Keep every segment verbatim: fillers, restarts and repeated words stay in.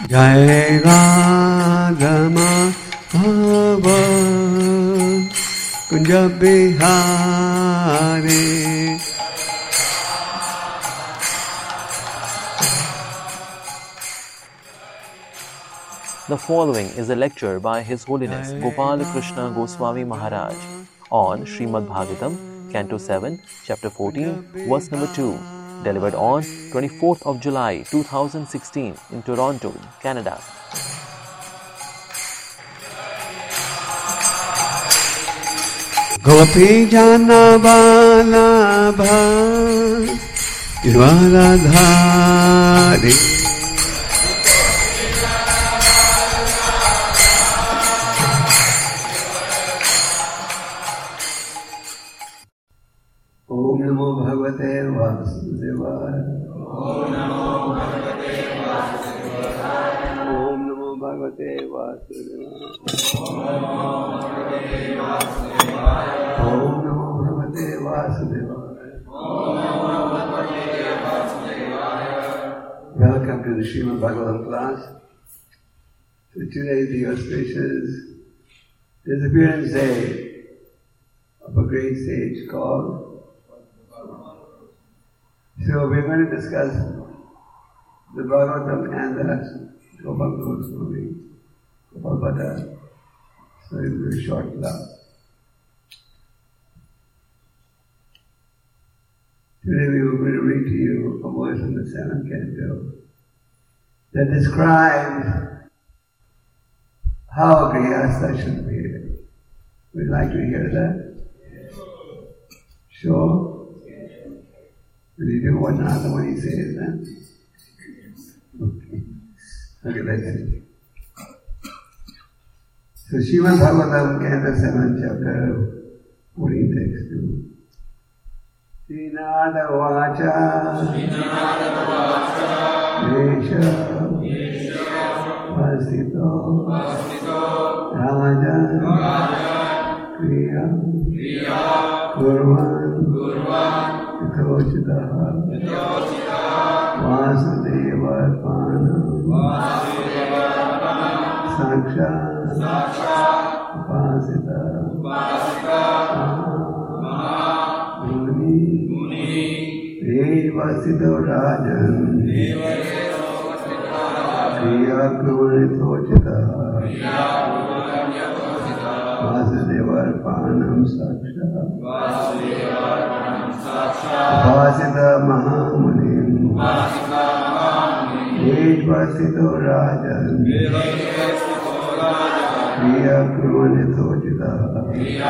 Jai Radha Madhava Kunja Bihari. The following is a lecture by His Holiness Gopal Krishna Goswami Maharaj on Srimad Bhagavatam, Canto seven, Chapter fourteen, Verse number two, delivered on twenty-fourth of July two thousand sixteen in Toronto, Canada. Gopi Jana Balabha Radhari Om Namo Bhagavate Vasudevaya. Om Namo Bhagavate Vasudevaya. Om Namo Bhagavate Vasudevaya. Om Namo Bhagavate Vasudevaya. Welcome to the Srimad Bhagavatam class. So today the auspicious disappearance day of a great sage called. So we're going to discuss the Bhagavatam and the Gopal Goswami, Gopal Bhatta. So it's a very short class. Today we will going to read to you a verse in the seventh canto that describes how a Grihastha should behave. Would you like to hear that? Sure? Will you do one another when he says that? Okay. Okay, let's see. So Srimad Bhagavatam, Canto seven, Chapter fourteen, Text two. Srinada Vacha Vesha Vasito Rajan Kriya Kurvan Yathochitaha Vasudevarpanam Sakshat Upasita Muni Devasito Rajan Kriya Kurvanithochitaha Vasudevarpanam Sakshat Upasita Mahamunim Devasito Rajan Kriya Kurvanithochitaha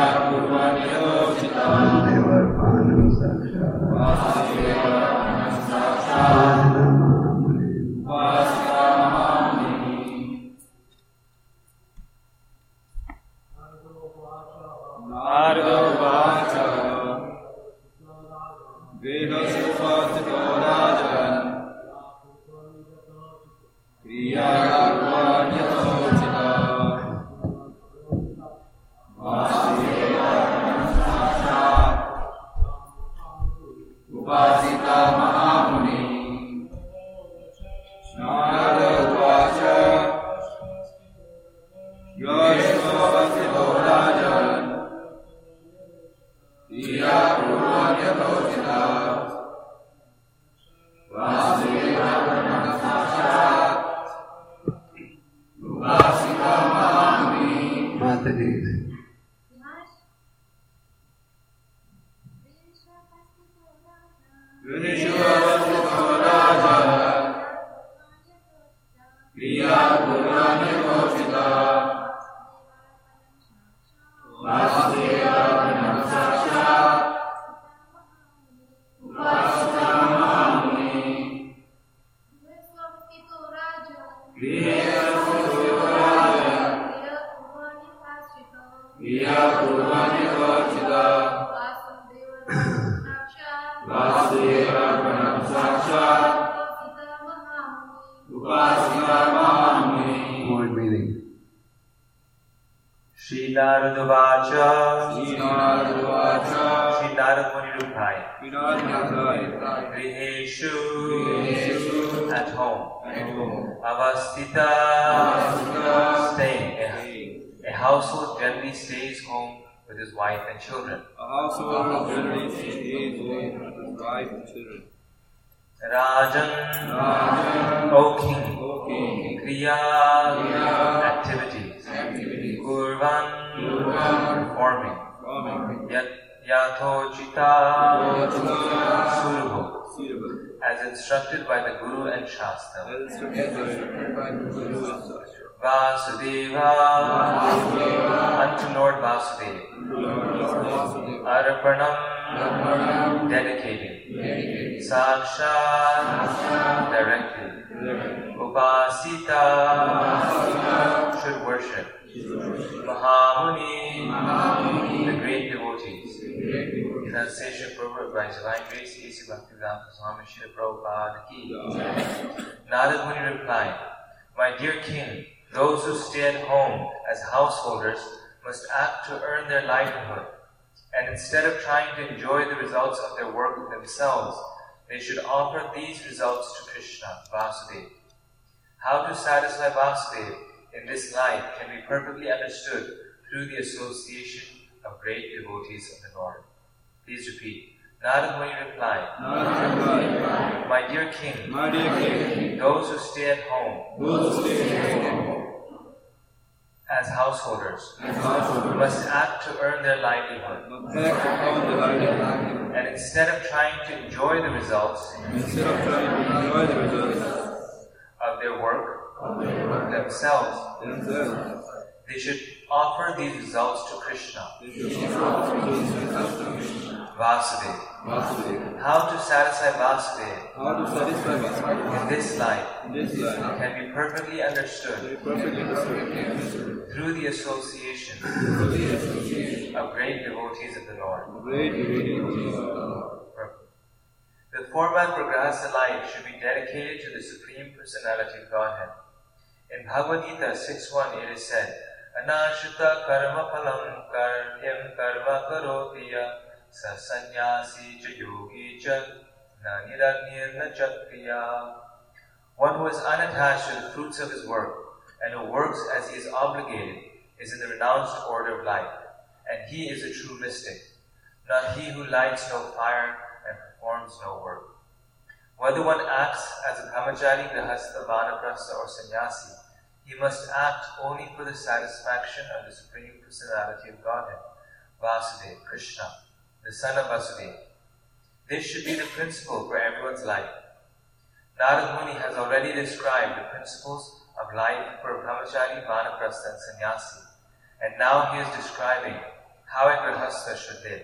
Vasudevarpanam Sakshat Upasita Mahamunim. Word meaning. Shri Narada Vacha Shri Narada Vacha Shri Narada Muni Rupai Griheshu at home. Avastita, staying. A, a household generally stays home with his wife and children. A household generally stays home with his wife and children. Rajan, Rajan, O king, O king, Kriya, Kriya, activities, activities, Kurvan, Kurvan, performing, performing, Yat, Yathochita, suitable, suitable, as instructed by the Guru and Shastra. as instructed by the Guru and Shastra. Vasudeva, unto Lord Vasudeva, Arpanam, dedicating, Sakshat, directly, Upasita, should worship, Mahamuni, the great devotees. In that session proverb by Divine Grace, A C Bhaktivedanta Swami Srila Prabhupada ki. Narad Muni replied, my dear king, those who stay at home as householders must act to earn their livelihood, and instead of trying to enjoy the results of their work themselves, they should offer these results to Krishna, Vasudeva. How to satisfy Vasudeva in this life can be perfectly understood through the association of great devotees of the Lord. Please repeat. Narad Muni replied, my dear king, My dear king, those who stay at home those who stay at home as householders as householders must act to earn their livelihood, must act upon the livelihood, and instead of trying to enjoy the results instead of trying to enjoy the results of their work themselves, themselves. they should offer these results to Krishna, They should offer these results to Krishna, Vasudeva. Vasudeva. How to satisfy Vasudeva How to satisfy Vasudeva in this life in this life can be perfectly understood very perfectly understood through the association through the association of great devotees of the Lord. of great devotees of the Lord. The format for Grahastha life should be dedicated to the Supreme Personality of Godhead. In Bhagavad Gita six one it is said, Anashita karma phalam karyam karma karotiya sa sannyasi cha yogi cha na niragnyir na chakriya. One who is unattached to the fruits of his work and who works as he is obligated is in the renounced order of life, and he is a true mystic, not he who lights no fire and performs no work. Whether one acts as a brahmachari, grahastha, vanaprastha or sannyasi, he must act only for the satisfaction of the Supreme Personality of Godhead, Vasudeva, Krishna, the son of Vasudeva. This should be the principle for everyone's life. Narad Muni has already described the principles of life for brahmachari, vanaprastha and sannyasi, and now he is describing how a grahastha should live.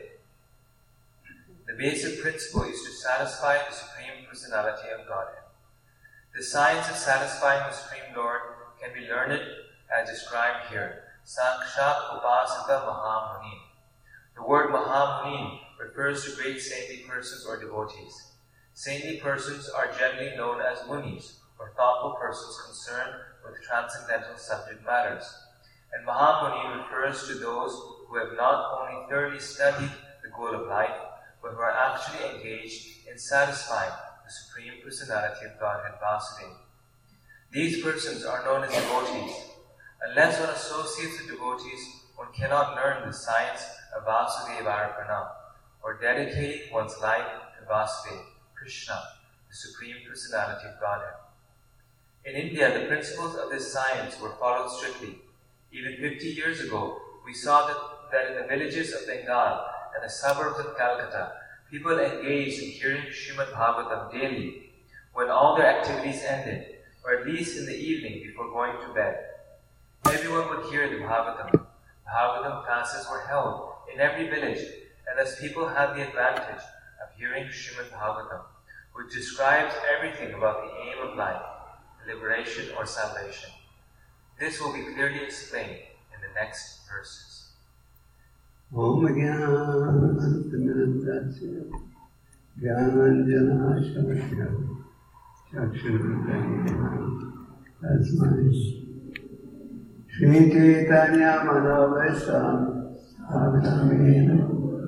The basic principle is to satisfy the Supreme Personality of Godhead. The science of satisfying the Supreme Lord can be learned as described here. Sakshat Upasita Mahamuni. The word Mahamuni refers to great saintly persons or devotees. Saintly persons are generally known as munis, or thoughtful persons concerned with transcendental subject matters. And Mahamuni refers to those who have not only thoroughly studied the goal of life, but who are actually engaged in satisfying the Supreme Personality of Godhead, Vasudeva. These persons are known as devotees. Unless one associates with devotees, one cannot learn the science of Vasudeva Arpanam, or dedicating one's life to Vasudeva, Krishna, the Supreme Personality of Godhead. In India, the principles of this science were followed strictly. Even fifty years ago, we saw that, that in the villages of Bengal and the suburbs of Calcutta, people engaged in hearing Srimad Bhagavatam daily when all their activities ended, or at least in the evening before going to bed. Everyone would hear the Bhagavatam. Bhagavatam classes were held in every village, and thus people had the advantage of hearing Srimad Bhagavatam, which describes everything about the aim of life, liberation or salvation. This will be clearly explained in the next verses. Om Jnananandasya Jnananjanashakya Chakshurudaya Tasmai Shri Chaitanya Manavesam Bhaktamena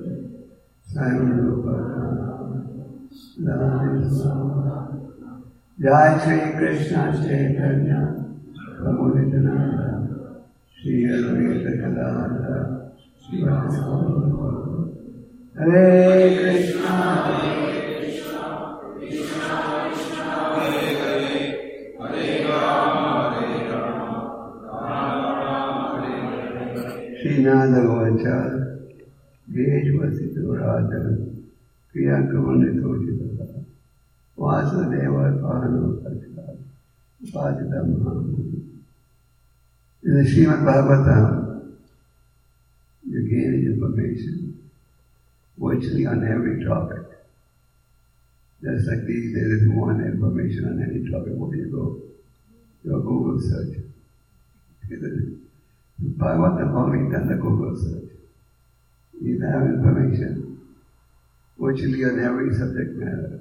Sarupa Jai Shri Krishna Chaitanya Prabhu Nityananda Shri Advaita Gadadhara Shri Radha Hare Krishna Hare Krishna Krishna Krishna Hare Hare Hare Rama Hare Rama Rama Rama Hare Hare Shri Nanda Gopal Geshwasi Radha Kriya Kamani Tochita Vasudeva Pahano Kachara Upadita Mahamuni. In the Srimad Bhagavatam, you gain information virtually on every topic. Just like these days, if you want information on any topic, where do you go? Your Google search. The Bhagavatam following done the Google search. You have information virtually on every subject matter.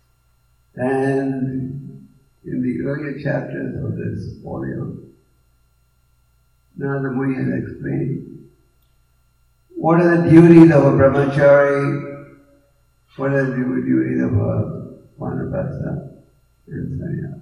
And in the earlier chapters of this volume, Narada Muni has explained what are the duties of a brahmachari, what are the duties of a vanapasa and sannyas.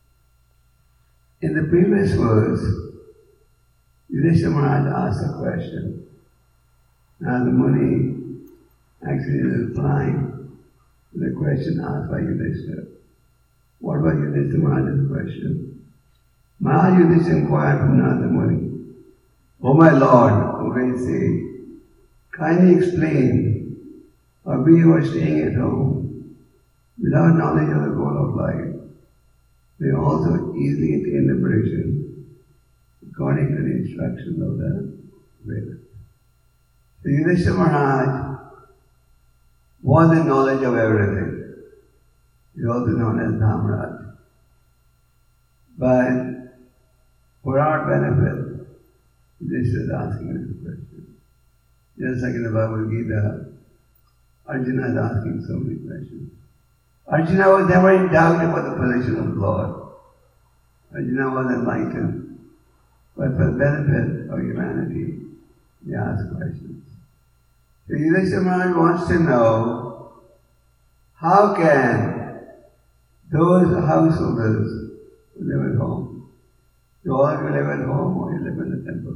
In the previous verse, Yudhishthira Maharaj asked a question. Narada Muni actually is replying to the question asked by Yudhishthira. What was Yudhishthira Maharaj's question? Maharaj Yudhishthira inquired from Narada Muni, "O my Lord, O great sage, kindly explain how we who are staying at home without knowledge of the goal of life may also easily attain liberation according to the instructions of the Vedas." So Yudhishthira Maharaj was in knowledge of everything. He is also known as Dhamraj. But for our benefit, this is asking this question. Just like in the Bhagavad Gita, Arjuna is asking so many questions. Arjuna was never in doubt about the position of the Lord. Arjuna was enlightened. But for the benefit of humanity, he asked questions. So Yudhishthira Maharaj wants to know, how can those householders who live at home, you all of you live at home or you live in the temple?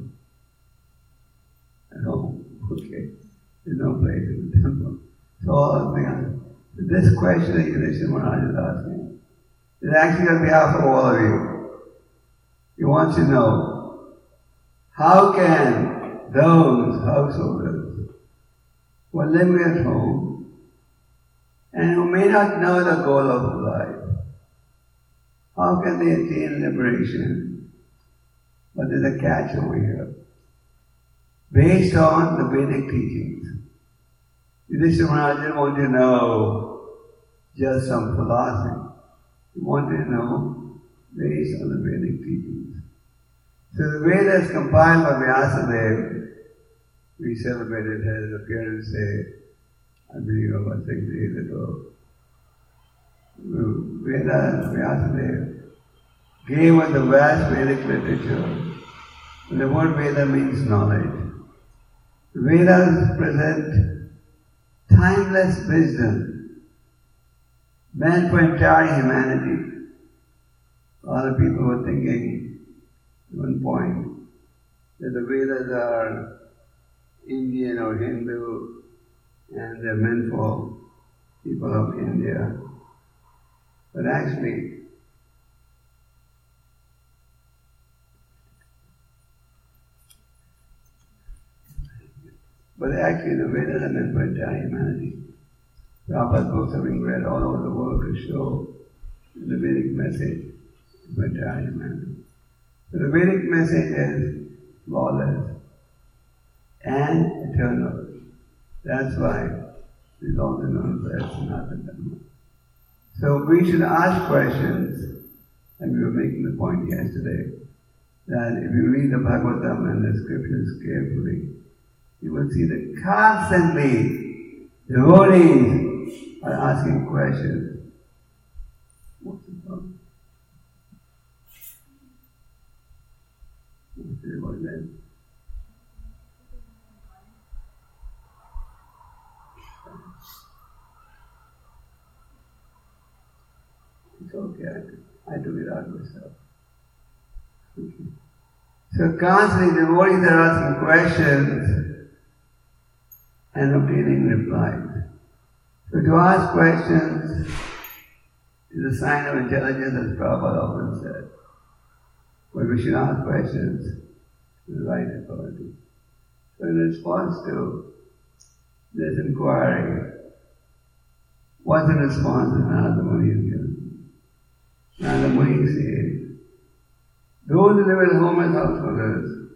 At home, okay. There's no place in the temple. So all of them. This question that Yudhishthira Maharaj is asking is actually on behalf of all of you. He wants to know, how can those householders who are living at home and who may not know the goal of life, how can they attain liberation? But there's a catch over here. Based on the Vedic teachings, Yudhishthira Maharaj didn't want to know just some philosophy. He wanted to know based on the Vedic teachings. So the Vedas compiled by Vyasadeva, we celebrated his appearance day, I believe about six days ago. Vedas, Vyasadeva, gave us the vast Vedic literature. And the word Veda means knowledge. The Vedas present timeless wisdom meant for entire humanity. A lot of people were thinking at one point that the Vedas are Indian or Hindu and they're meant for people of India. But actually, but actually the Vedas are meant for entire humanity. Prabhupada's books are being read all over the world to show the Vedic message for entire humanity. So the Vedic message is flawless and eternal. That's why it is also known as Sanatana Dharma. So we should ask questions, and we were making the point yesterday, that if you read the Bhagavatam and the scriptures carefully, you will see that constantly devotees are asking questions. What's the problem? What's the problem? It's okay, I took, I took it out myself. Okay. So constantly devotees are asking questions and obtaining replies. So to ask questions is a sign of intelligence, as Prabhupada often said. But we should ask questions with the right authority. So in response to this inquiry, what's the response that Narada Muni is given? Narada Muni says, those who live at home as householders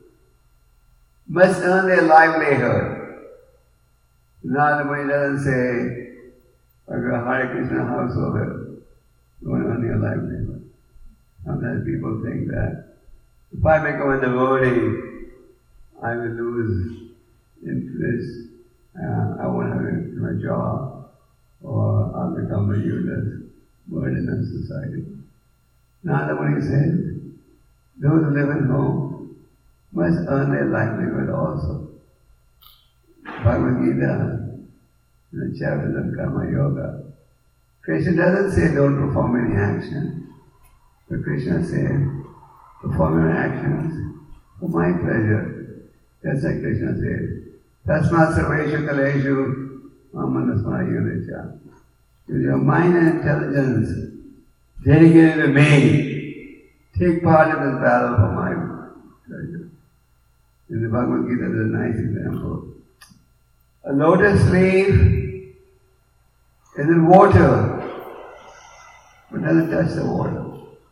must earn their livelihood. Narada Muni doesn't say, if you're a Hare Krishna householder, you want to earn your livelihood. Sometimes people think that if I become a devotee, I will lose interest, uh, I won't have my job, or I'll become a useless burden in society. Narada Muni says, those who live at home must earn their livelihood also. Bhagavad Gita, in the chapters on Karma Yoga, Krishna doesn't say don't perform any action, but Krishna says perform your actions for my pleasure. That's like Krishna says, Tasmat sarveshu kaleshu mamanasma yurecha. With your mind and intelligence dedicated to me, take part in this battle for my pleasure. In the Bhagavad Gita, there's a nice example. A lotus leaf is in water, but doesn't touch the water.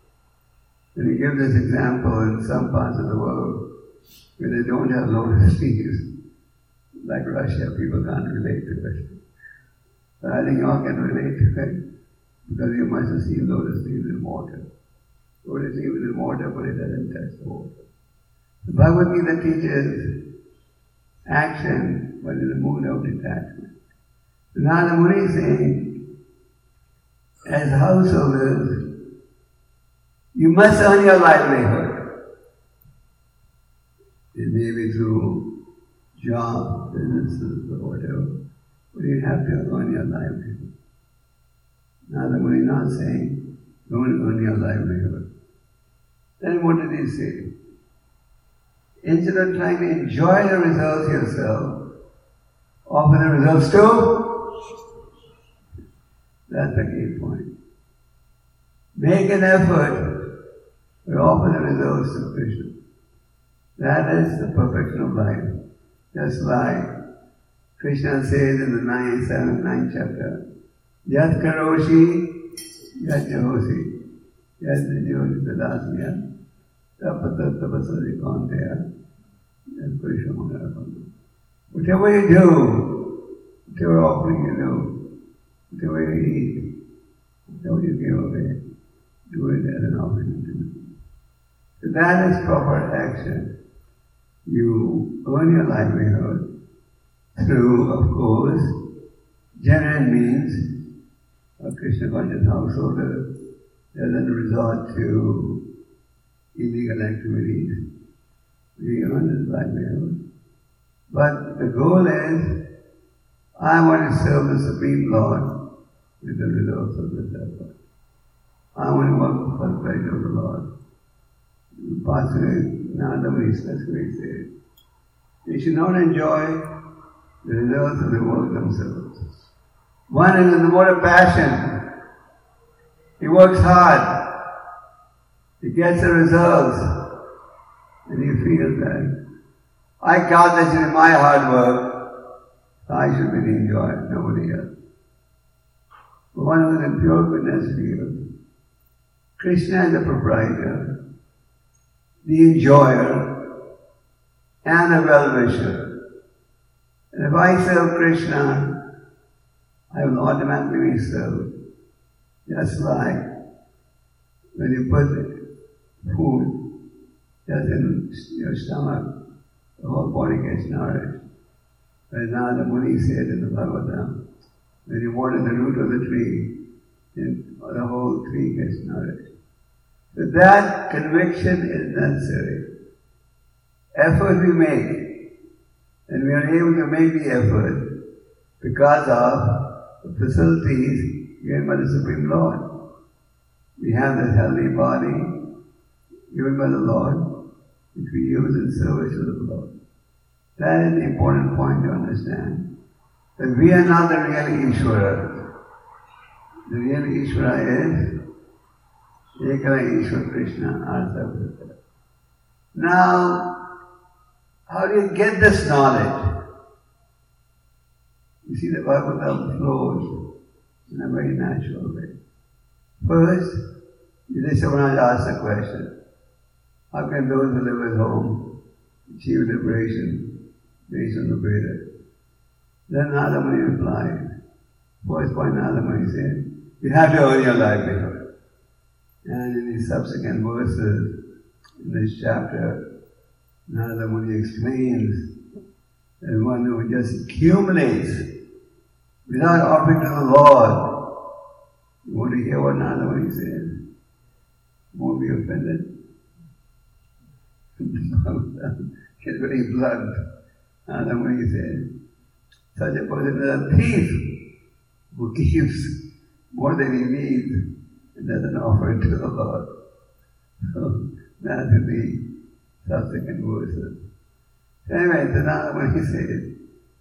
And he gives this example in some parts of the world where they don't have lotus leaves. Like Russia, people can't relate to it. But I think you all can relate to it because you must have seen lotus leaves in water. Lotus leaves in water, but it doesn't touch the water. The Bhagavad Gita teaches action, but in the mood of detachment. So now the Muni is saying, as householders, you must earn your livelihood. It may be through job, businesses, or whatever, but you have to earn your livelihood. Now the Muni is not saying, don't earn your livelihood. Then what did he say? Instead of trying to enjoy the results yourself, offer the results to. That's the key point. Make an effort to offer the results to Krishna. That is the perfection of life. Just like Krishna says in the ninth, seventh, ninth chapter, Yat karoshi, yat jahosi, yat jahosi tadasya, tapatat tapasari kaunteya, yat purishamanarakam. Whatever you do, whatever offering you do, whatever you eat, whatever you give away, do it as an offering to me. So that is proper action. You earn your livelihood through, of course, genuine means. A Krishna conscious householder doesn't resort to illegal activities. We earn his livelihood. But the goal is, I want to serve the Supreme Lord with the results of this effort. I want to work for the pleasure of the Lord. Possibly, Narada Muni specifically says, they should not enjoy the results of the work themselves. One is in the mode of passion. He works hard. He gets the results. And he feels that, I count this in my hard work, I should really enjoy it, nobody else. But one who is in pure goodness feels, Krishna is the proprietor, the enjoyer, and a well-wisher. And if I serve Krishna, I will automatically be served. Just like when you put food just in your stomach, the whole body gets nourished. But now the Muni said in the Bhagavatam, when you water the root of the tree, the whole tree gets nourished. So that conviction is necessary. Effort we make, and we are able to make the effort because of the facilities given by the Supreme Lord. we have this healthy body given by the Lord, which we use in service of the Lord. That is the important point to understand. That we are not the real Ishvara. The real Ishvara is Ekala Ishvara Krishna, Artha. Now, how do you get this knowledge? You see, the Bhagavatam flows in a very natural way. First, Yudhishthira Maharaj asked the question, how can those who live at home achieve liberation based on the Veda? Then Narada Muni replied, first point Narada Muni said, you have to earn your livelihood. And in the subsequent verses in this chapter, Narada Muni explains that one who just accumulates without offering to the Lord, you want to hear what Narada Muni says? You won't be offended. Get very blunt. Narada Muni says, such a person is a thief who gives more than he needs and doesn't offer it to the Lord. So that's the subsequent verses. Anyway, so Narada Muni says,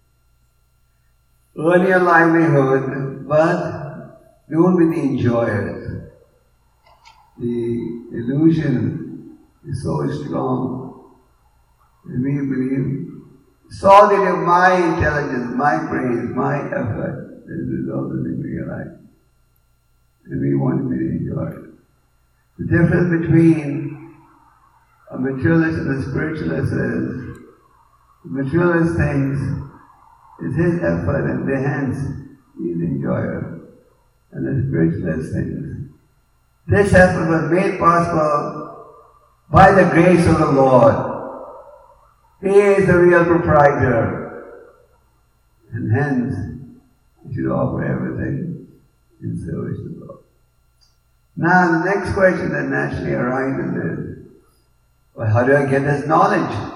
earn your livelihood, but don't be the enjoyers. The illusion is so strong that we believe it's all that of my intelligence, my brains, my effort that is resulted in realizing. And we want to be the enjoyer. The difference between a materialist and a spiritualist is the materialist thinks it's his effort and hence he's the enjoyer. And the spiritualist thinks this effort was made possible by the grace of the Lord. He is the real proprietor. And hence we should offer everything in service to the Lord. Now the next question that naturally arises is, well, how do I get this knowledge?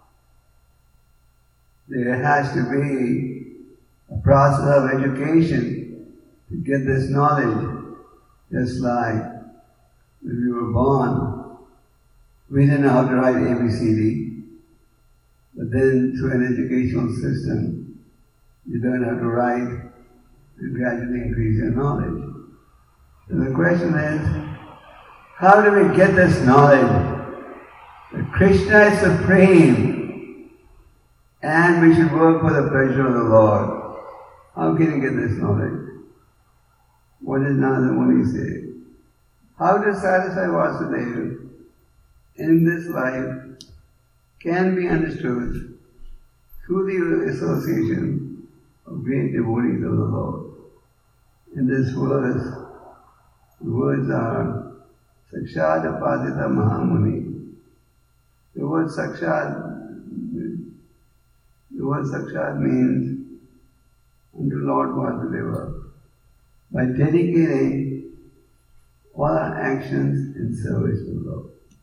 There has to be a process of education to get this knowledge. Just like when we were born, we didn't know how to write A B C D, but then through an educational system, you learn how to write and gradually increase your knowledge. So the question is, how do we get this knowledge? That Krishna is supreme and we should work for the pleasure of the Lord. How can you get this knowledge? What does Narada Muni say? How to satisfy Vasudeva in this life can be understood through the association of great devotees of the Lord. In this verse, the words are Sakshat Apadita Mahamuni. The word Sakshat, the word Sakshat means unto Lord Vasudeva. By dedicating all our actions in service to the Lord.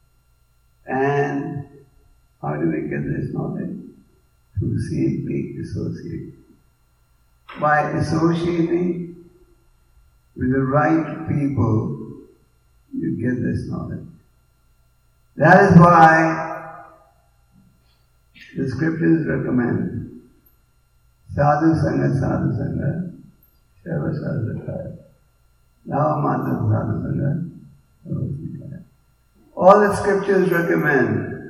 And how do we get this knowledge? Through simply association. By associating with the right people, you get this knowledge. That is why the scriptures recommend sadhu sangha, sadhu sangha, seva sadhakaya, lava mata sadhu sangha. All the scriptures recommend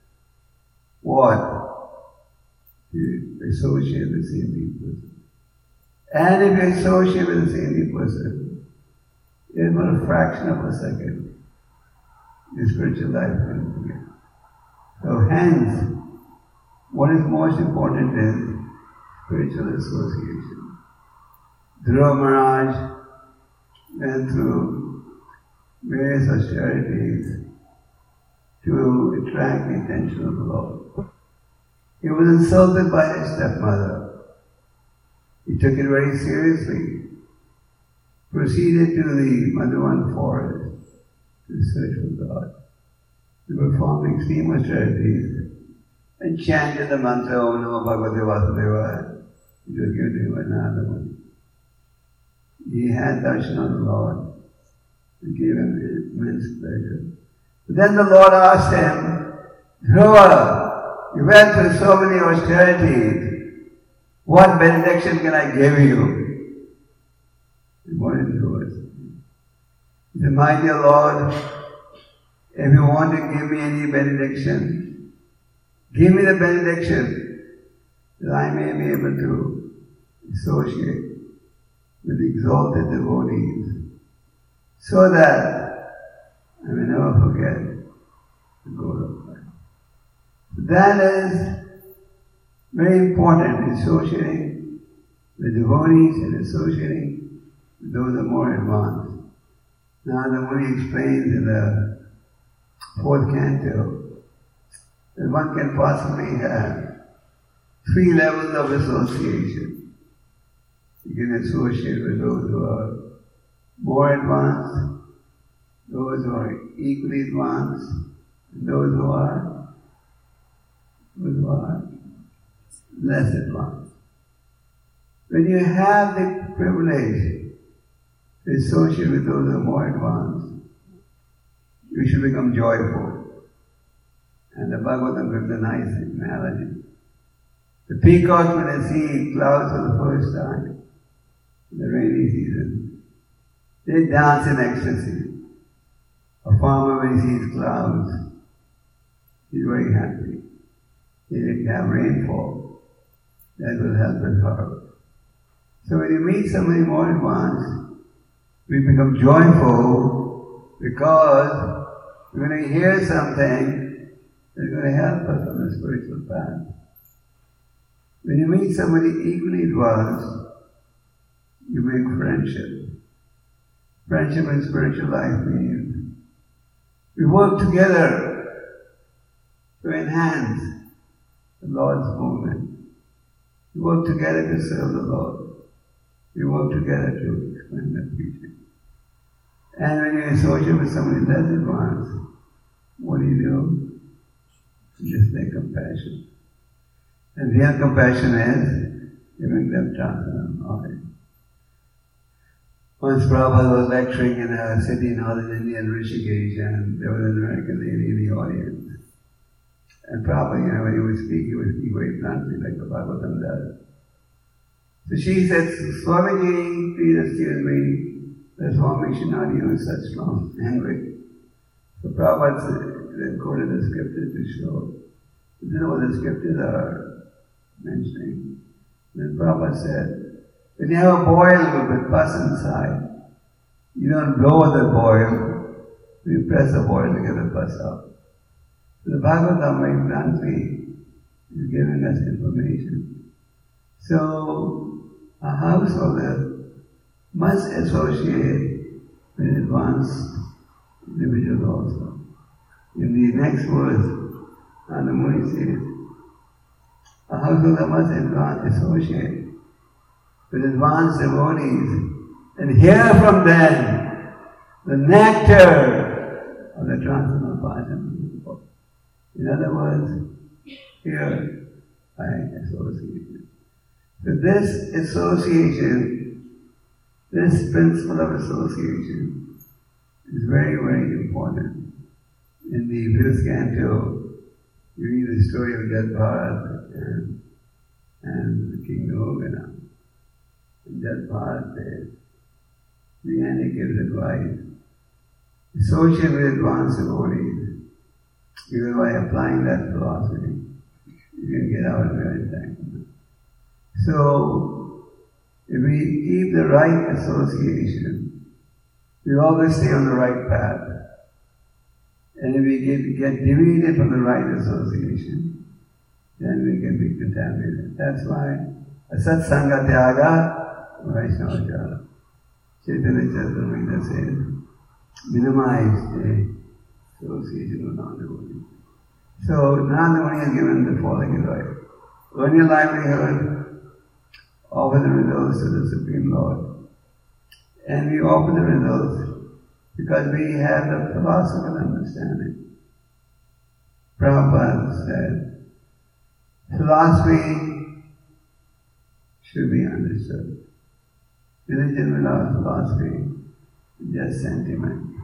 what? You associate with the same person. And if you associate with the same person, in a fraction of a second, your spiritual life will begin. So hence, what is most important is spiritual association. Dhruva Maharaj went through various austerities to attract the attention of the Lord. He was insulted by his stepmother. He took it very seriously. Proceeded to the Madhuvan forest to search for God. He performed extreme austerities and chanted the mantra Om Namo Bhagavate Vasudevaya, which was given to him by Narada Muni. He had darshan of the Lord It gave him immense pleasure. But then the Lord asked him, Dhruva, you went through so many austerities. What benediction can I give you? And what is Dhruva? He said, my dear Lord, if you want to give me any benediction, give me the benediction that I may be able to associate with exalted devotees, so that I may never forget the goal of life. That is very important, associating with devotees and associating with those who are more advanced. Now the Muni explains in the fourth canto that one can possibly have three levels of association. You can associate with those who are more advanced, those who are equally advanced, and those who are, those who are less advanced. When you have the privilege to associate with those who are more advanced, you should become joyful. And the Bhagavatam gives a nice analogy. The peacock, when they see clouds for the first time in the rainy season, they dance in ecstasy. A farmer, when he sees clouds, he's very happy. He have rainfall. That will help his harvest. So when you meet somebody more advanced, we become joyful because we're going to hear something that's going to help us on the spiritual path. When you meet somebody equally advanced, you make friendship. Friendship in spiritual life means we work together to enhance the Lord's movement. We work together to serve the Lord. We work together to explain the teaching. And when you associate with somebody less advanced, what do you do? You just make compassion. And real compassion is giving them transcendental knowledge. Once Prabhupada was lecturing in a city in northern India, in Rishikesh, and there was an American lady in the audience. And Prabhupada, you know, when he would speak, he would speak very bluntly, like the Bhagavatam does. So she said, Swamiji, please excuse me, the Swami should not use such strong language. So Prabhupada then quoted the scriptures to show, you know what the scriptures are mentioning. Then Prabhupada said, when you have a boil with pus inside, you don't blow the boil, you press the boil to get the pus out. So the Bhagavatam very bluntly is giving us information. So a householder must associate with advanced individuals also. In the next verse, Nanda Muni says, a householder must advance, associate with advanced devotees and hear from them the nectar of the transcendental Bhajan. In other words, here by association. So this association, this principle of association is very, very important. In the fifth canto, you read the story of Jat Bharat and, and the king Nogana. And Jat Bharat says, the end he gives advice. Associate with advanced devotees, because by applying that philosophy, you can get out of your entanglement. So, if we keep the right association, we always stay on the right path. And if we get, get deviated from the right association, then we can be contaminated. That's why a satsanga tyaga, Vaishnava jala. Chaitanya Charitamrita says, minimize the association with non-devotees. So, non-devotee is given the following advice. Earn your livelihood, offer the results to the Supreme Lord. And we offer the results because we have the philosophical understanding. Prabhupada said, philosophy should be understood. Religion without philosophy is just sentiment.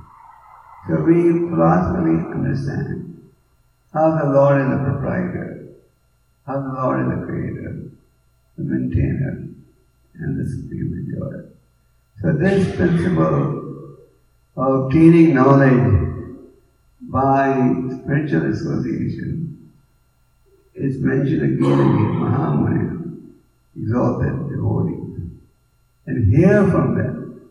So we philosophically understand how the Lord is the proprietor, how the Lord is the creator, the maintainer, and the supreme enjoyer. So this principle of obtaining knowledge by spiritual association is mentioned again and again, Mahamuni, exalted devotees. And hear from them.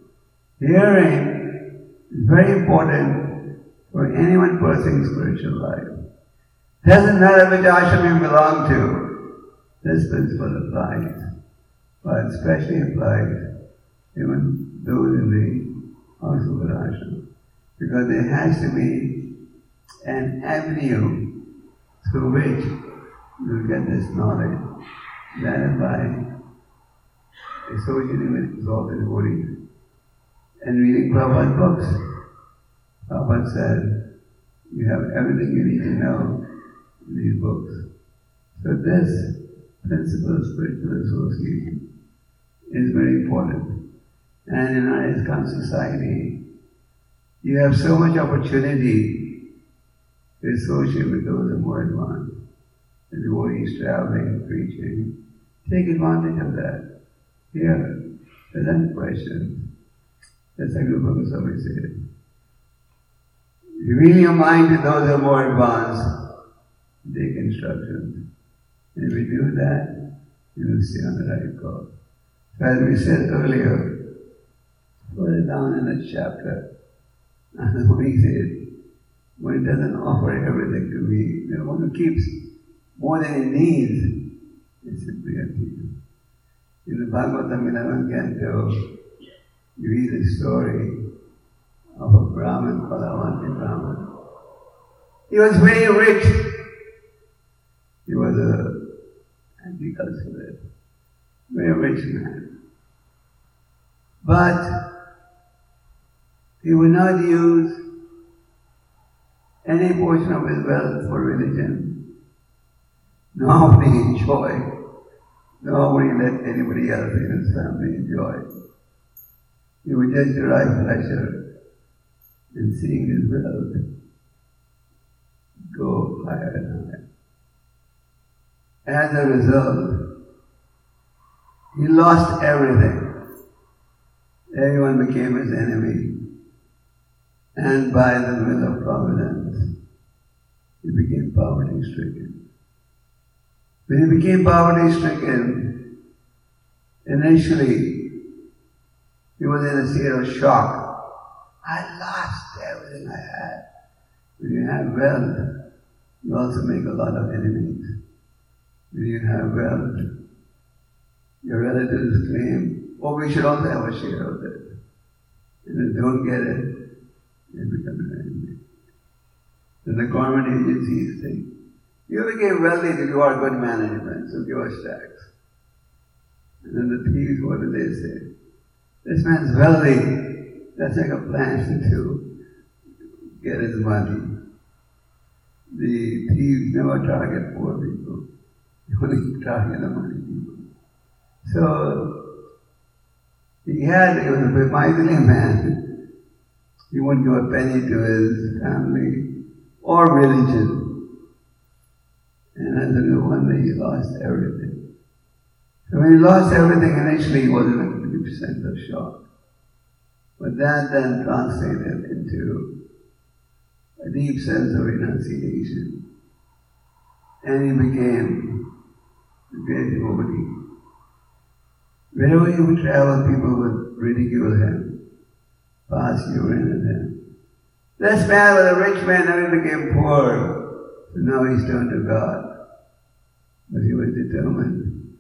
Hearing is very important for anyone pursuing spiritual life. Doesn't matter which ashram you belong to, this principle applies, but especially applies even those in the house of ashram, because there has to be an avenue through which you will get this knowledge. That is by associating with exalted devotees and reading Prabhupada's books. Prabhupada said, you have everything you need to know in these books. So this principle of spiritual association is very important. And in our ISKCON society, you have so much opportunity to associate with those who are more advanced. The devotees traveling, preaching. Take advantage of that. Here, present questions. That's like Rupa Goswami said. Reveal your mind to those who are more advanced. Take instructions. And if we do that, we will stay on the right course. So as we said earlier, further down in the chapter, when he said, one doesn't offer everything to me, you know, one who keeps more than he needs, is simply a thief. In the Bhagavatam eleventh canto, you read the story of a Brahmin, Palavanti Brahmin. He was very rich. He was an agriculturalist, very rich man. But he would not use any portion of his wealth for religion, nor would he enjoy, nor would he let anybody else in his family enjoy. He would just derive pleasure in seeing his wealth go higher and higher. As a result, he lost everything. Everyone became his enemy. And by the will of providence, he became poverty-stricken. When he became poverty-stricken, initially, he was in a state of shock. I lost everything I had. When you have wealth, you also make a lot of enemies. When you have wealth, your relatives claim, oh, we should also have a share of it. And if they don't get it, they become an enemy. Then the government agencies think, you became wealthy to do our good management, so give us tax. And then the thieves, what do they say? This man's wealthy, let's make a plan to get his money. The thieves never target poor people. They only target the money people. So, he had, he was a miserly man. He wouldn't give a penny to his family or religion. And as a result, one day he lost everything. So when he lost everything, initially he was in a deep sense of shock. But that then translated into a deep sense of renunciation. And he became a great devotee. Wherever he would travel, people would ridicule him, pass urine at him. This man was a rich man, now he became poor. So now he's turned to God. But he was determined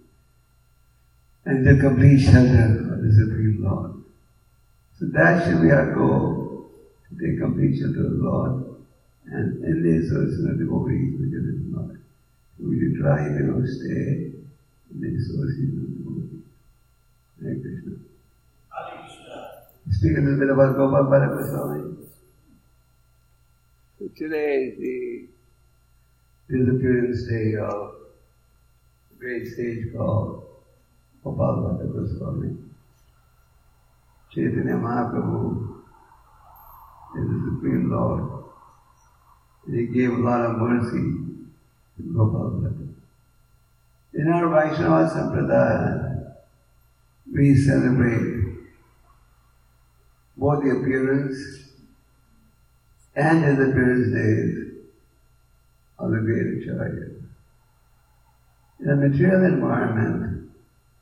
and the complete shelter of the Supreme Lord. So that should be our goal, to take complete shelter of the Lord and in the association of devotees which is his knowledge. So we should try to stay in the association of devotees. Hare Krishna. Hare Krishna. Speak a little bit about Gopal Bhatta Goswami. So today is the disappearance day of a great sage called Gopal Bhatta Goswami. Chaitanya Mahaprabhu is his Supreme Lord. And he gave a lot of mercy to Gopal Bhatta. In our Vaishnava Sampradaya, we celebrate both the appearance and disappearance days of the great Acharya. In a material environment,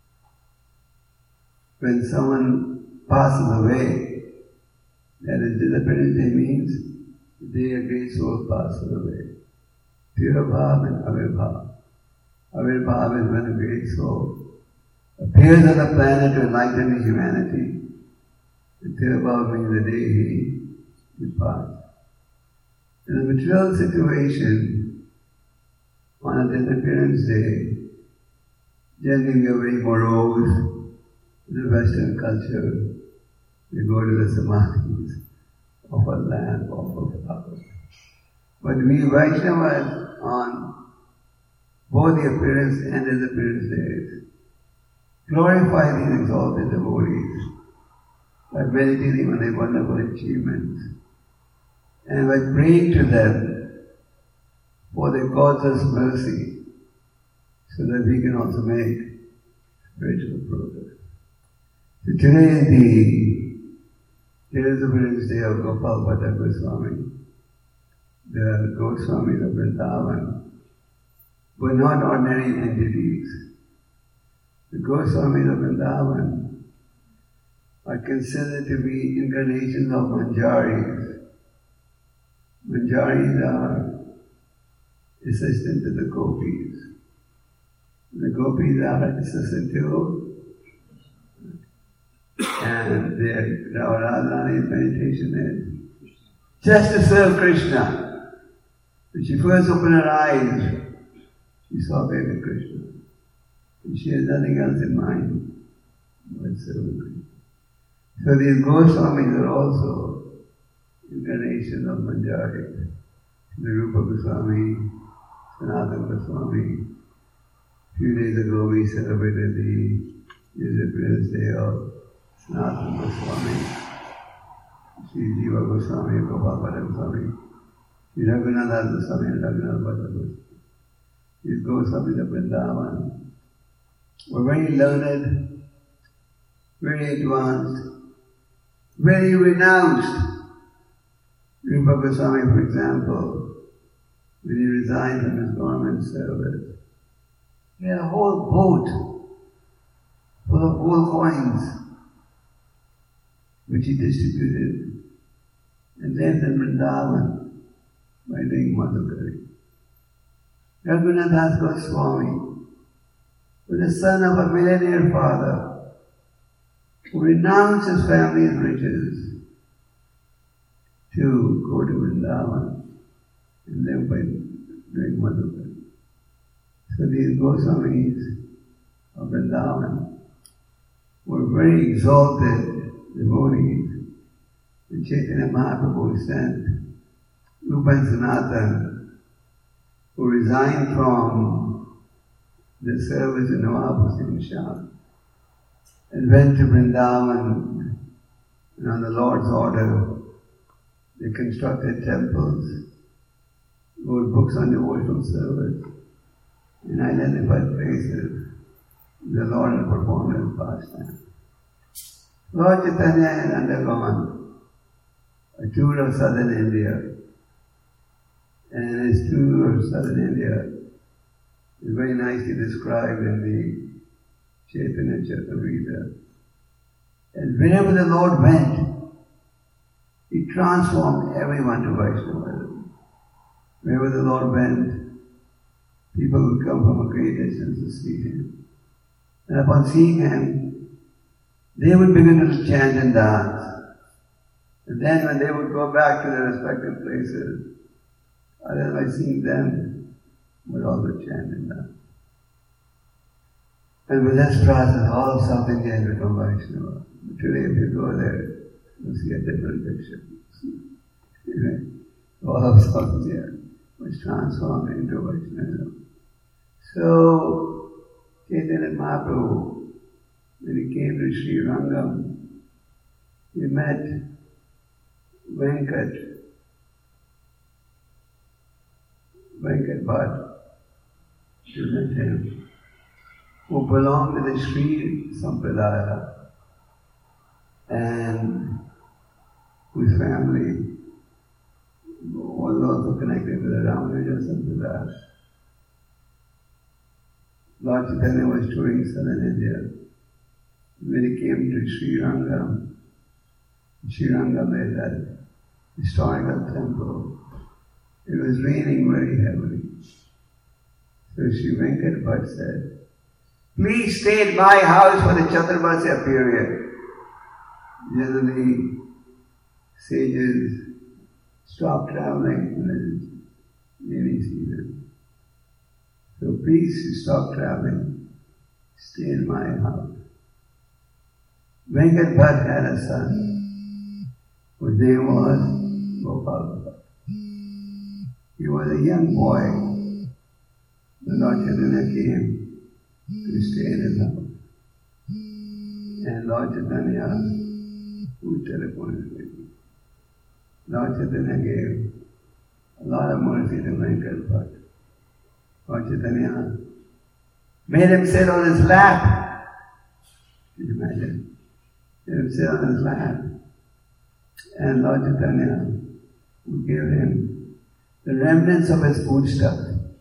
when someone passes away, that is, disappearance day means the day a great soul passes away. Tirabhav and Avirbhav. Avirbhav is when a great soul appears on the planet to enlighten humanity. And Tirabhav means the day he departs. In a material situation, on a disappearance day, generally we are very morose. In the Western culture, we go to the samadhis of a lamp, of a flower. But we Vaishnavas, on both the appearance and disappearance days, glorify these exalted devotees by meditating on their wonderful achievements and by praying to them for their causeless mercy so that we can also make spiritual progress. So today is the disappearance day of Gopal Bhatta Goswami. The Goswamis of Vrindavan were not ordinary entities. The Goswamis of Vrindavan are considered to be incarnations of Manjaris. Manjaris are assistant to the Gopis. The Gopis are assistant to, and their Radharani's meditation is just to serve Krishna. When she first opened her eyes, she saw baby Krishna. And she has nothing else in mind but serving Krishna. So these Goswamis are also incarnations of Manjari. The Rupa Goswami, Sanatana Goswami. A few days ago we celebrated the disappearance day of Sanatana Goswami, Sri Jiva Goswami, Gopal Bhatta Goswami, Sri Raghunath Goswami and Raghunath Bhatta Goswami. These Goswamis of Vrindavan were very learned, very advanced, very renounced. Rupa Goswami, for example, when he resigned from his government service, he had a whole boat full of gold coins, which he distributed and lived in Vrindavan by doing Madhukari. Raghunath Goswami was the son of a millionaire father who renounced his family's riches to go to Vrindavan and live by doing Madhukari. So these Goswamis of Vrindavan were very exalted devotees. And Chaitanya Mahaprabhu sent Rupa and Sanatana, who resigned from the service in Nawab Hussain Shah and went to Vrindavan, and on the Lord's order they constructed temples, wrote books on devotional service, and identified places the Lord had performed his pastime. Lord Chaitanya had undergone a tour of southern India, and in his tour of southern India is very nicely described in the Chaitanya Charitamrita. And wherever the Lord went, he transformed everyone to Vaishnavism. Wherever the Lord went, people would come from a great distance to see him. And upon seeing him, they would begin to chant and dance. And then when they would go back to their respective places, others by seeing them would also chant and dance. And with this process, all of South India has become Vaishnava. Today if you go there, you'll see a different picture. All of South India was transformed into Vaishnavism. So, Chaitanya Mahaprabhu, when he came to Sri Rangam, he met Venkat Venkat Bhatt, you met him, who belonged to the Sri Sampradaya and whose family was also connected with the Ramanuja Sampradaya. Lord Chaitanya was touring southern India. When he came to Sri Rangam, Sri Rangam is that historical temple. It was raining very heavily. So Sri Venkat Bhatt said, please stay at my house for the Chaturmasya period. Generally, sages stop traveling in the rainy season. So please stop traveling, stay in my house. Venkat Bhatt had a son, whose name was Gopal Bhatt. He was a young boy. The Lord Chaitanya came to stay in his house. And Lord Chaitanya, who telephoned with me, Lord Chaitanya gave a lot of mercy to Venkat Bhatt. Lord Chaitanya made him sit on his lap. Can you imagine? Made him sit on his lap. And Lord Chaitanya would give him the remnants of his foodstuff.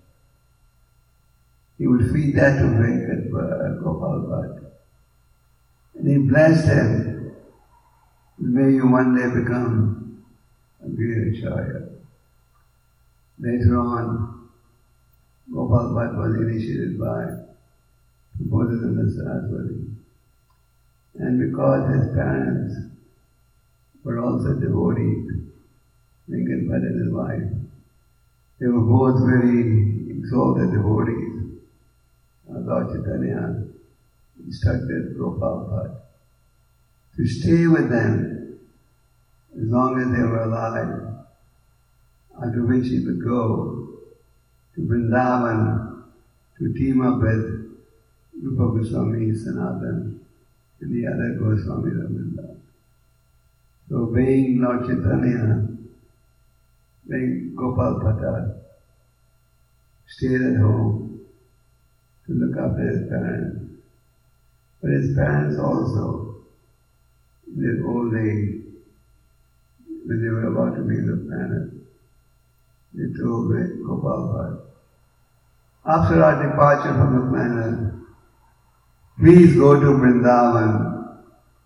He would feed that to Venkat uh, Gopal Bhatt. And he blessed him. May you one day become a great acharya. Later on, Gopal Bhatt was initiated by Bodhidharma Saraswati. And because his parents were also devotees, Venkat Bhatt and his wife, they were both very exalted devotees. Lord Chaitanya instructed Gopal Bhatt to stay with them as long as they were alive, after which he would go to Vrindavan to team up with Rupa Goswami, Sanatan, and the other Goswamis of Vrindavan. So obeying Lord Chaitanya, when Gopal Bhatt stayed at home to look after his parents. But his parents also, in their old age, when they were about to leave the planet, they told Gopal Bhatt, after our departure from the planet, please go to Vrindavan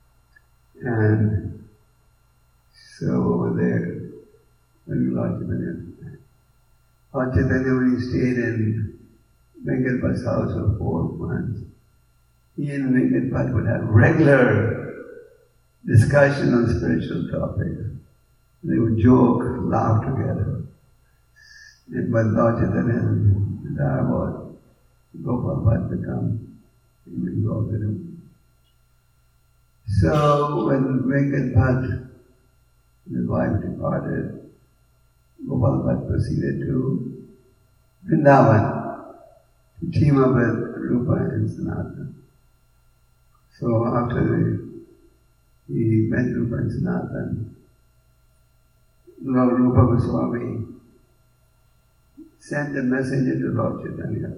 and serve over there. And Lord Chaitanya, Lord Chaitanya, when he stayed in Venkat Bhatt's house for four months, he and Venkat Bhatt would have regular discussion on spiritual topics. They would joke, laugh together. And but Lord Chaitanya's desire was Gopal Bhatt become involved in him. So when Venkat Bhatt and his wife departed, Gopal Bhatt proceeded to Vrindavan to team up with Rupa and Sanatan. So after the, he met Rupa and Sanatan, Lord Rupa Goswami sent a messenger to Lord Chaitanya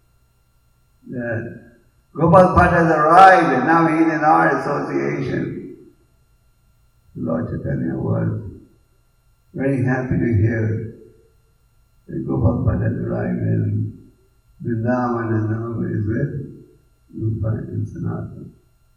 that Gopal Bhatt has arrived and now he is in our association. Lord Chaitanya was very happy to hear that Gopal Bhatt has arrived in Vrindavan and now is with Rupa and Sanatan.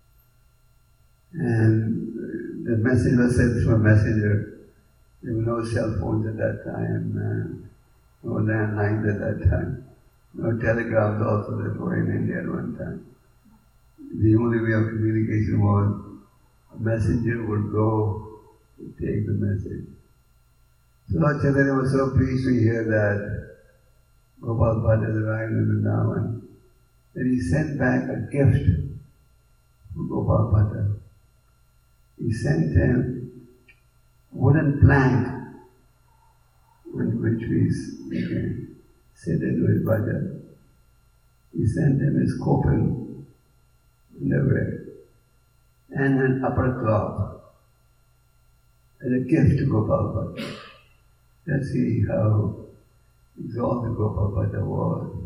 And the message was sent through a messenger. There were no cell phones at that time, and no landlines at that time, no telegrams also that were in India at one time. The only way of communication was a messenger would go to take the message. So Lord Chaitanya was so pleased to hear that Gopal Bhatt has arrived in Vrindavan that he sent back a gift for Gopal Bhatt. He sent him a wooden plank on which we can sit into his bhajan. He sent him his kopil underwear and an upper cloth as a gift to Gopal Bhatt. Let's see how exalted Gopal Bhatta was.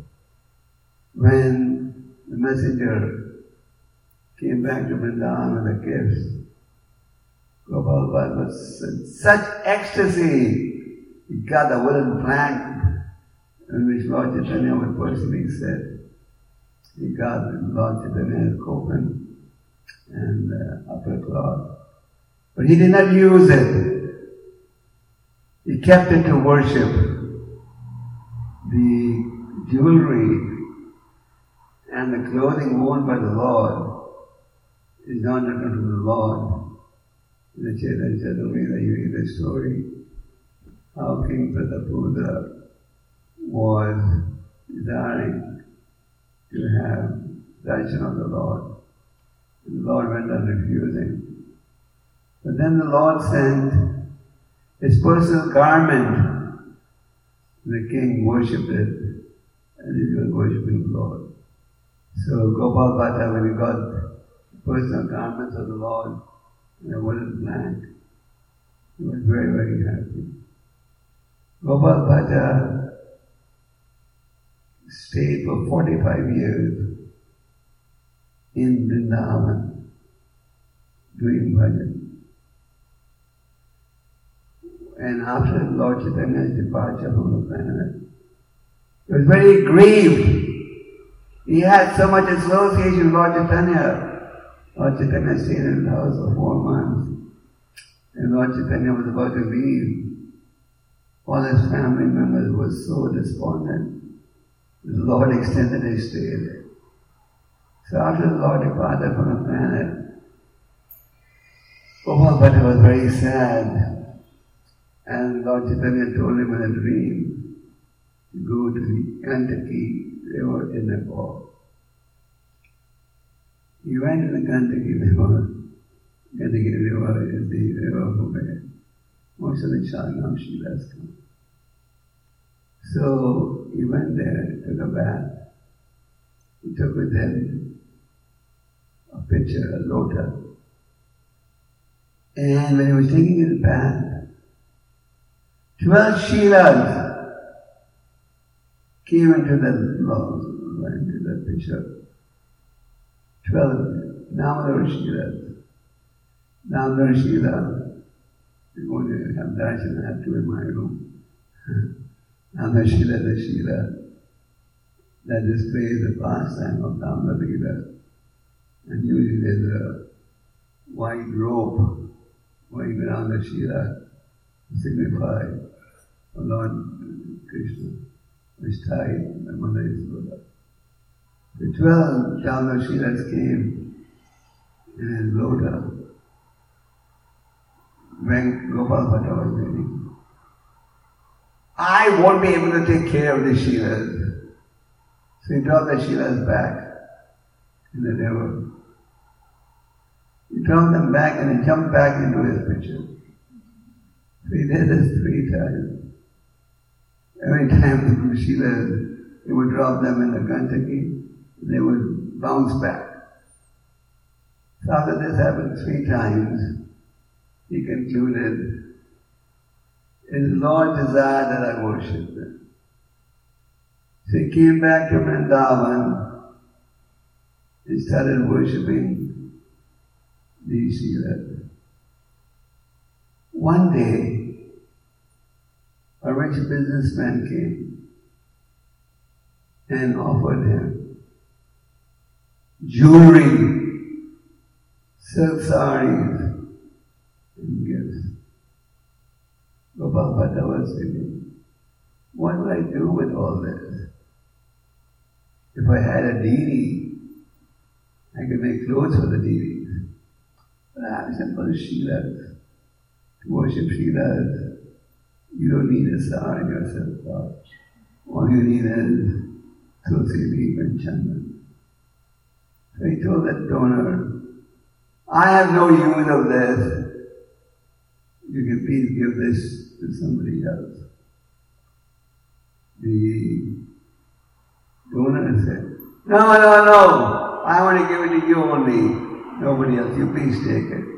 When the messenger came back to Vrindavan with the gifts, Gopal Bhatta was in such ecstasy. He got the wooden plank in which Lord Chaitanya would personally sit. He got Lord Chaitanya's coffin and uh, upper cloth. But he did not use it. He kept it to worship. The jewelry and the clothing worn by the Lord is not returned to the Lord. In the Chaitanya Charitamrita, you read the story how King Prataputra was desiring to have darshan of the Lord. And the Lord went on refusing. But then the Lord sent his personal garment. The king worshipped it, and he was worshipping the Lord. So Gopal Bhatta, when he got the personal garments of the Lord in a wooden plank, he was very, very happy. Gopal Bhatta stayed for forty-five years in Vrindavan doing bhajan. And after Lord Chaitanya's departure from the planet, he was very grieved. He had so much association with Lord Chaitanya. Lord Chaitanya stayed in his house for four months. And Lord Chaitanya was about to leave. All his family members were so despondent. The Lord extended his stay there. So after the Lord departed from the planet, Gopal Bhatta was very sad. And Lord Chaitanya told him in a dream to go to the Gandaki river in Nepal. He went to the Gandaki river. Gandaki river is the river from where most of the Sharanam Shilas come. So he went there, took a bath. He took with him a pitcher, a lota. And when he was taking his bath, twelve Shilas came into the into the pitcher. Twelve Namadar Shilas. Namadar Shila, we're going to have darshan, I have to in my room. Namadar Shila is the Shila that displays the pastime of Namadar Lila. And usually there's a white rope going around the Shila to signify the Lord Krishna, which tied the mother Yasoda. The twelve Chandra Shilas came in his lota when Gopal Bhatta was reading. I won't be able to take care of the Shilas. So he dropped the Shilas back in the river. He dropped them back and he jumped back into his pitcher. So he did this three times. Every time the Shilas, he would drop them in the Gandaki, they would bounce back. So after this happened three times, he concluded, it is Lord's desire that I worship them. So he came back to Vrindavan, he started worshipping these Shilas. One day, a rich businessman came and offered him jewelry, silk saris, and gifts. Gopal Bhatta was thinking, what will I do with all this? If I had a deity, I could make clothes for the deities. But I have simple Shilas. To worship Shilas, you don't need a star in your silk. All you need is tulsi leaf and chandan. So he told that donor, I have no use of this. You can please give this to somebody else. The donor said, no, no, no, I want to give it to you only. Nobody else, you please take it.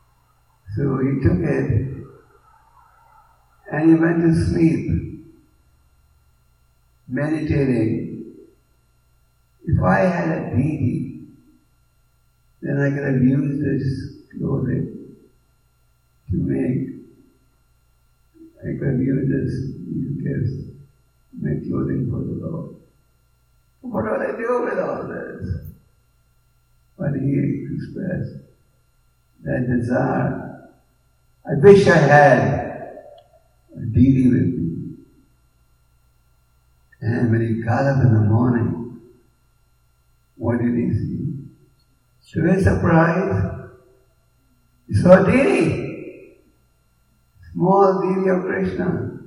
So he took it and he went to sleep. meditating, if I had a deity, then I could have used this clothing to make, I could have used this, these gifts to make clothing for the Lord. What do I do with all this? But he expressed that desire. I wish I had a deity with me. And when he got up in the morning, what did he see? To his surprise, he saw a deity, small deity of Krishna.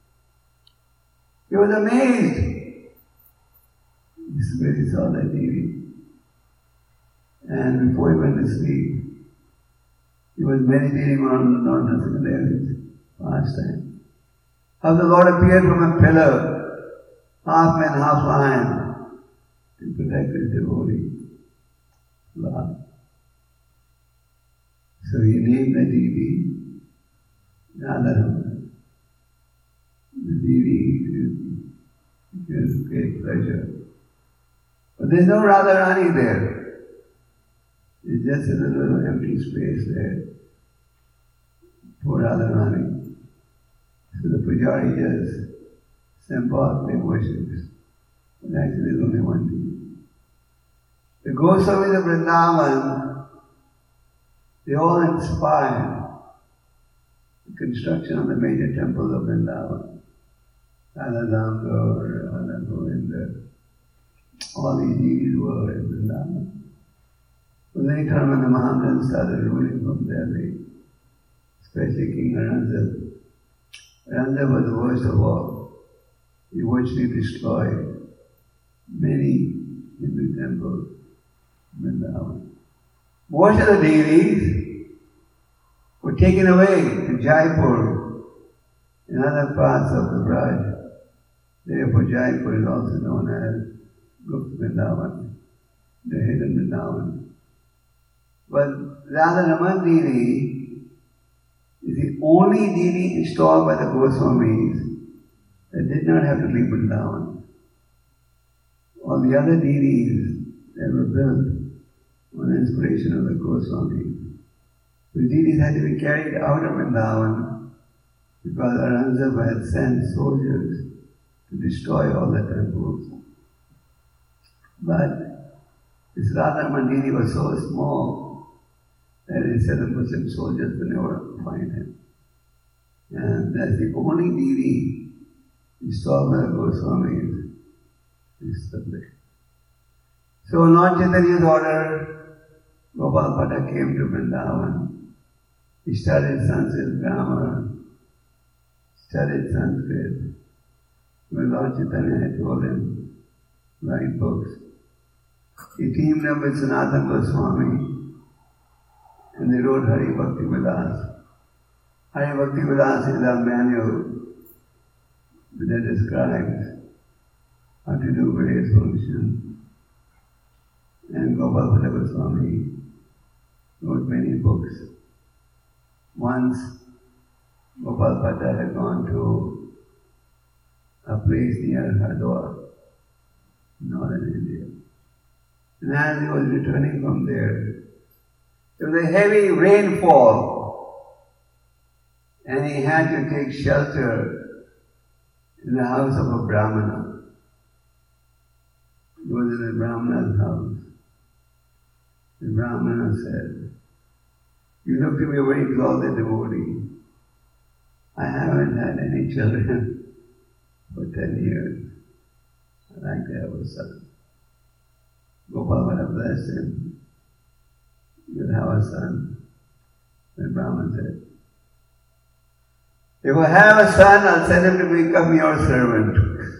He was amazed. When he saw that deity. And before he went to sleep, he was meditating on Lord Narasimha's pastime. How the Lord appeared from a pillar, half man, half lion, to protect his devotee, Lord. So he named the deity Radharani. The deity gives great pleasure. But there's no Radharani there. It's just a little empty space there for Radharani. So the pujari just symbolically worships. But actually there's only one deity. The Goswamis of Vrindavan, they all inspired the construction of the major temples of Vrindavan. Radha Damodar, Radha Govinda. All these deities were in Vrindavan. So later when the Mahamajans started ruling from Delhi, especially King Aurangzeb, Aurangzeb was the worst of all. He virtually destroyed many Hindu temples in Vrindavan. Most of the deities were taken away to Jaipur and other parts of the Braj. Therefore Jaipur is also known as Gupta Vrindavan, the hidden Vrindavan. But Radharaman deity is the only deity installed by the Goswamis that did not have to leave Vrindavan. All the other deities that were built on the inspiration of the Goswamis. The deities had to be carried out of Vrindavan because Aurangzeb had sent soldiers to destroy all the temples. But this Radharaman deity was so small that he said the Muslim soldiers would never find him. And that's the only deity installed by the Goswamis is public. So on Lord Chaitanya's order, Gopal Bhatta came to Vrindavan. He studied Sanskrit grammar, studied Sanskrit. When Lord Chaitanya had told him, write books. He teamed up with Sanatana Goswami and they wrote Hari Bhakti Vilas. Hari Bhakti Vilas is a manual that describes how to do various functions. And Gopal Bhatta Goswami wrote many books. Once Gopal Bhatta had gone to a place near Hardwar, northern India. And as he was returning from there, there was a heavy rainfall and he had to take shelter in the house of a Brahmana. He was in a Brahmana's house. The Brahmana said, "You look to be a very exalted devotee. I haven't had any children for ten years. I'd like to have a son." Gopal Bhatta blessed him. "You'll have a son." The Brahman said, "If I have a son, I'll send him to become your servant."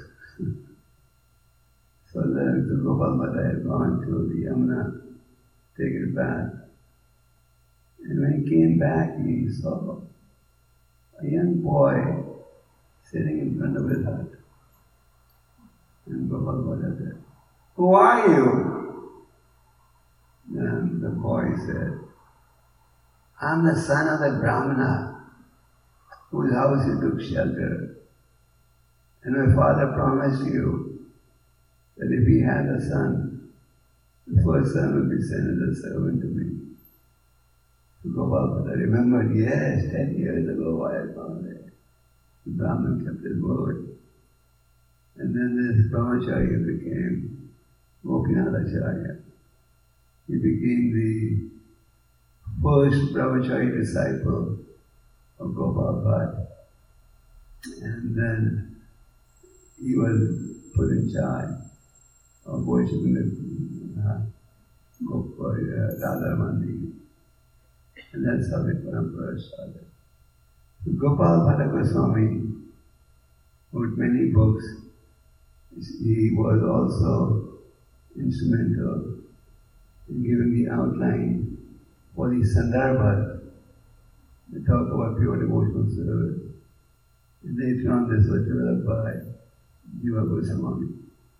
So then Gopal Bhatta had gone to the Yamuna, taken a bath. And when he came back, he saw a young boy sitting in front of his hut. And Gopal Bhatta said, "Who are you?" And the boy said, "I'm the son of the Brahmana whose house he took shelter. And my father promised you that if he had a son, the first son would be sent as a servant to me. So Gopal Bhatta remembered, yes, ten years ago I had found it. The Brahman kept his word. And then this brahmacharya became Gopinathacharya. He became the first brahmacharya disciple of Gopal Bhatta. And then he was put in charge of worshipping the uh, Gopal, uh, Radharmani. And that's how the parampara started. So Gopal Bhatta Goswami wrote many books. He was also instrumental in giving the outline for the Sandarbhas. They talk about pure devotional service. And later on this was developed by Jiva Goswami.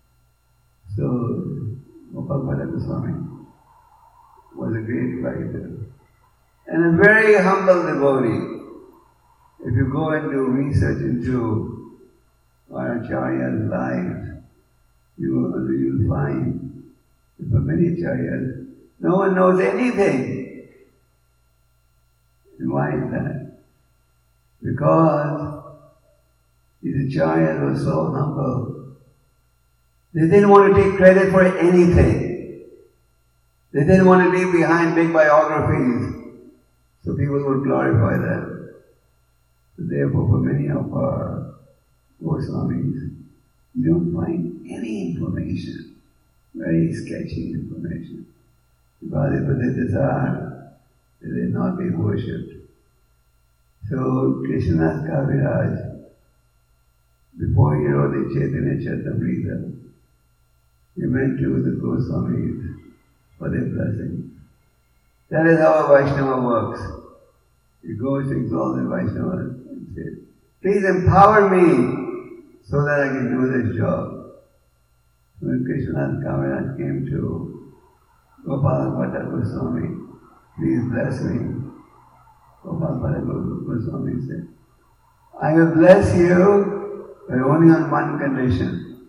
So Gopal Bhatta Goswami was a great writer and a very humble devotee. If you go and do research into our Acharya's life, you will you'll find that for many Acharyas, no one knows anything. And why is that? Because these Acharyas were so humble. They didn't want to take credit for anything. They didn't want to leave behind big biographies so people would glorify them. So therefore, for many of our Goswamis, you don't find any information, very sketchy information, because it was a desire that they not be worshipped. So Krishnadas Kaviraj, before he wrote the Chaitanya Charitamrita, he went to the Goswamis for their blessing. That is how a Vaishnava works. He goes to exalt the Vaishnavas and says, please empower me so that I can do this job. When Krishnadas Kaviraj came to Gopal Bhatta Goswami, please bless me. Gopal Bhatta Goswami said, I will bless you, but only on one condition.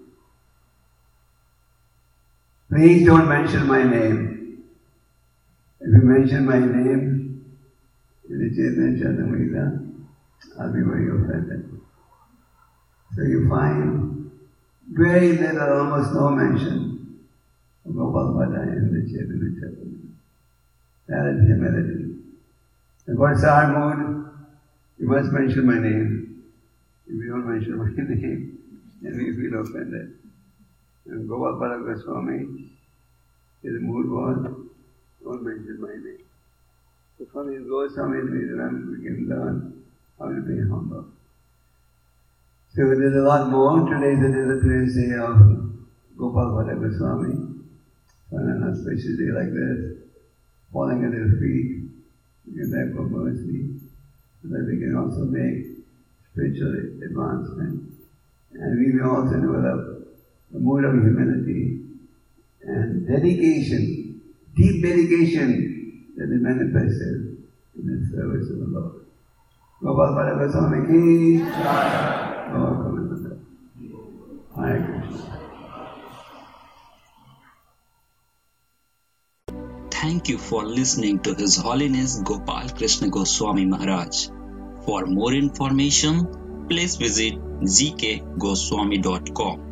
Please don't mention my name. If you mention my name in the Chaitanya Charitamrita, I'll be very offended. So you find very little, almost no mention of Gopal Bhatta in the Chaitanya Charitamrita. That is humility. And what's our mood? You must mention my name. If you don't mention my name, then we feel offended. And Gopal Bhatta Goswami, his mood was, don't mention my name. So from his Goswamis we can learn how to be humble. So there's a lot more. Today there is a praise day of Gopal Bhatta Goswami. On an auspicious day like this, falling at his feet, we can beg for mercy, so that we can also make spiritual advancement. And we may also develop a mood of humility and dedication, deep dedication that is manifested in the service of the Lord. Gopal Bhatta Goswami ki Jai. Lord Govinda. Hare Krishna. Thank you for listening to His Holiness Gopal Krishna Goswami Maharaj. For more information, please visit z k goswami dot com.